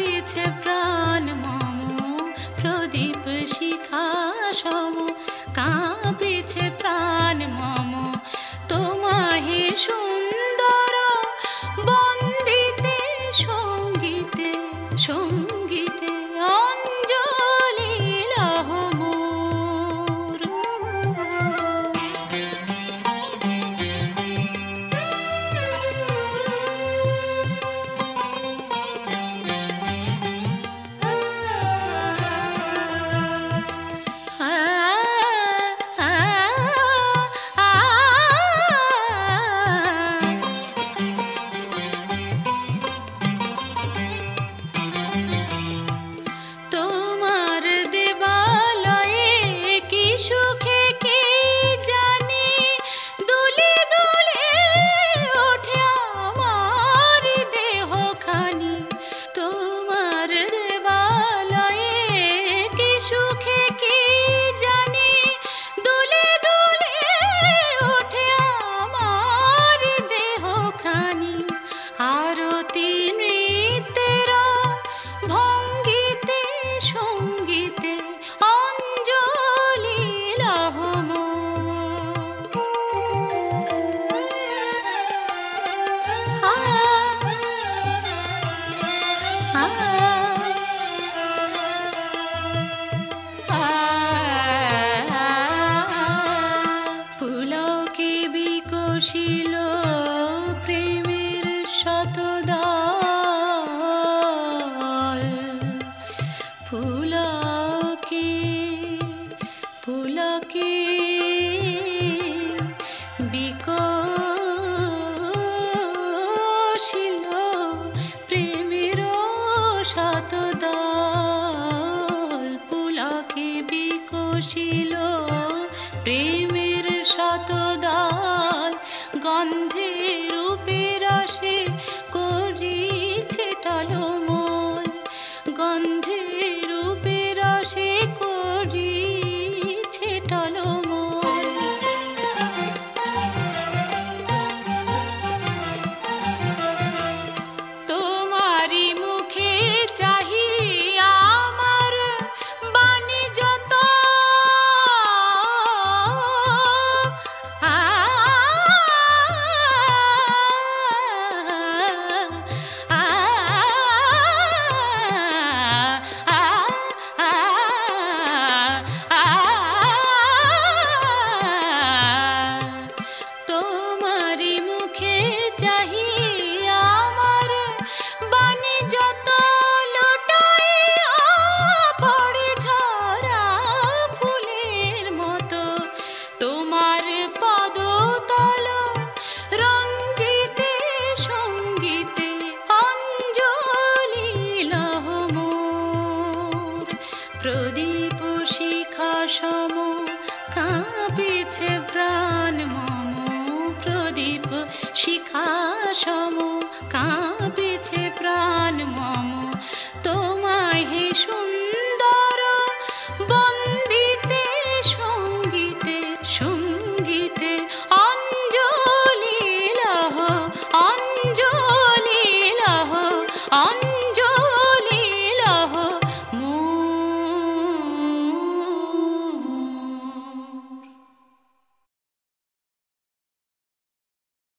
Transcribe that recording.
কাঁপিছে প্রাণ মম প্রদীপ শিখা সম, কাঁপিছে প্রাণ মম তোমাহে সুন্দর বন্দিতে সঙ্গীতে সঙ্গীতে অঞ্জলি লহ মোর। তোমার দেবালয়ে কি সুখে কে জানি দুলে দুলে ওঠে আমার দেহখানি। তোমার দেবালয়ে কি সুখে কে জানি দুলে দুলে ওঠে আমার দেহখানি। আরতি নৃত্যের ভঙ্গিতে সঙ্গীতে অঞ্জলি লহ মোর। পুলকে বিকশিল প্রেমের শতদল, পুলকে পুলকে বিকশিল প্রেমের শতদল, পুলকে বিকশিল প্রেমের শতদল। গন্ধে রূপে রসে করিছে টলমল, গন্ধে রূপে রসে করিছে টলমল। তোমারি মুখে চাহি আমার বাণী যত, তোমারি মুখে চাহি আমার বাণী যত লুটাইয়া পড়ে ঝরা ফুলের মতো। তোমার পদতল রঞ্জিতে সঙ্গীতে অঞ্জলি লহ মোর। প্রদীপ শিখা সম, কাঁপিছে প্রাণ মম প্রদীপ শিখা সম।